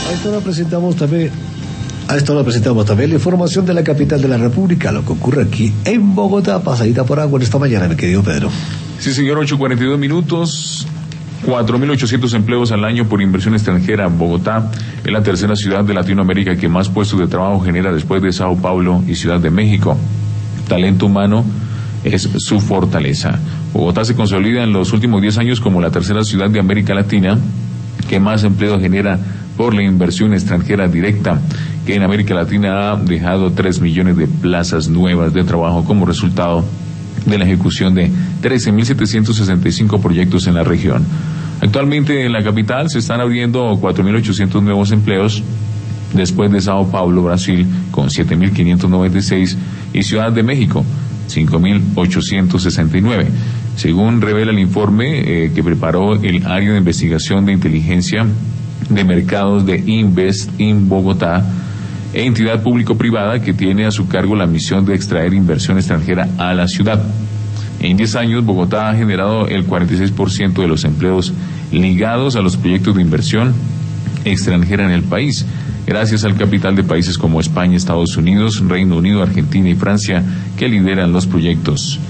A esta hora presentamos también la información de la capital de la República, lo que ocurre aquí en Bogotá, pasadita por agua en esta mañana, mi querido Pedro. Sí, señor, 8:42. 4.800 empleos al año por inversión extranjera. Bogotá es la tercera ciudad de Latinoamérica que más puestos de trabajo genera después de Sao Paulo y Ciudad de México. Talento humano es su fortaleza. Bogotá se consolida en los últimos 10 años como la tercera ciudad de América Latina que más empleo genera por la inversión extranjera directa, que en América Latina ha dejado 3 millones de plazas nuevas de trabajo como resultado de la ejecución de 13.765 proyectos en la región. Actualmente en la capital se están abriendo 4.800 nuevos empleos, después de Sao Paulo, Brasil, con 7.596, y Ciudad de México, 5.869. Según revela el informe que preparó el área de investigación de inteligencia de mercados de Invest in Bogotá, entidad público-privada que tiene a su cargo la misión de extraer inversión extranjera a la ciudad. En 10 años, Bogotá ha generado el 46% de los empleos ligados a los proyectos de inversión extranjera en el país, gracias al capital de países como España, Estados Unidos, Reino Unido, Argentina y Francia, que lideran los proyectos.